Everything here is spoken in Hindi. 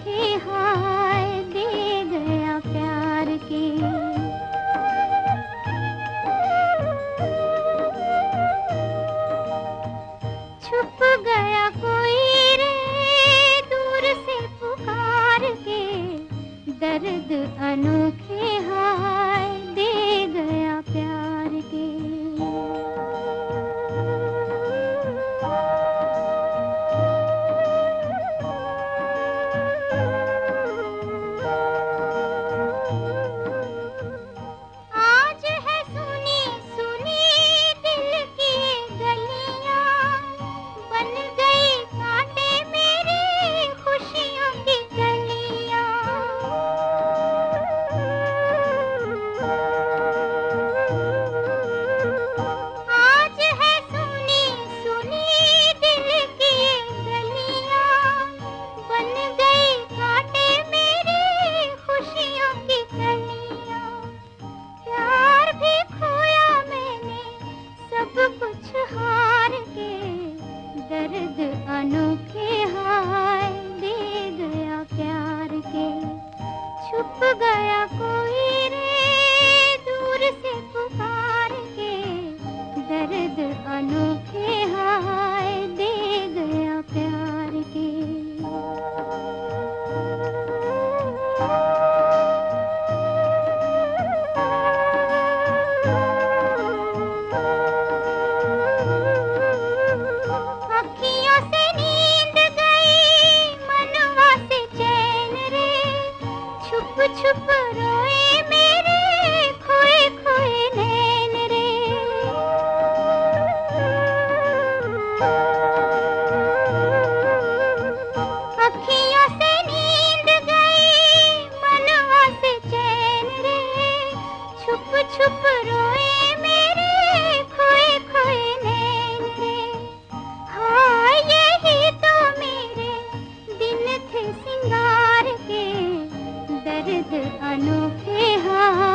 अनोखे हाय दे गया प्यार के। छुप गया कोई रे दूर से पुकार के, दर्द अनोखे हाय दे गया प्यार के। आज है सुनी सुनी दिल की गलियां, बन गई कांटे मेरी खुशियों की गलियां। आज है सुनी सुनी दिल की गलियां, बन गई कांटे मेरी खुशियों की गलियां। प्यार भी खोया मैंने सब कुछ हार के, दर्द अनोखे हाय दे गया प्यार के। छुप गया कोई रे दूर से पुकार के, दर्द अनोखे हाय दे गया प्यार के। अखियों से नींद गई मनवा से चैन रे, छुप छुप रोए मेरे खोए खोए नैन रे। अखियों से नींद गई मनवा से चैन रे, छुप छुप रोए मेरे खोए खोए नैन रे। हाँ यही तो मेरे दिन थे सिंगार के, दर्द अनोखे हाँ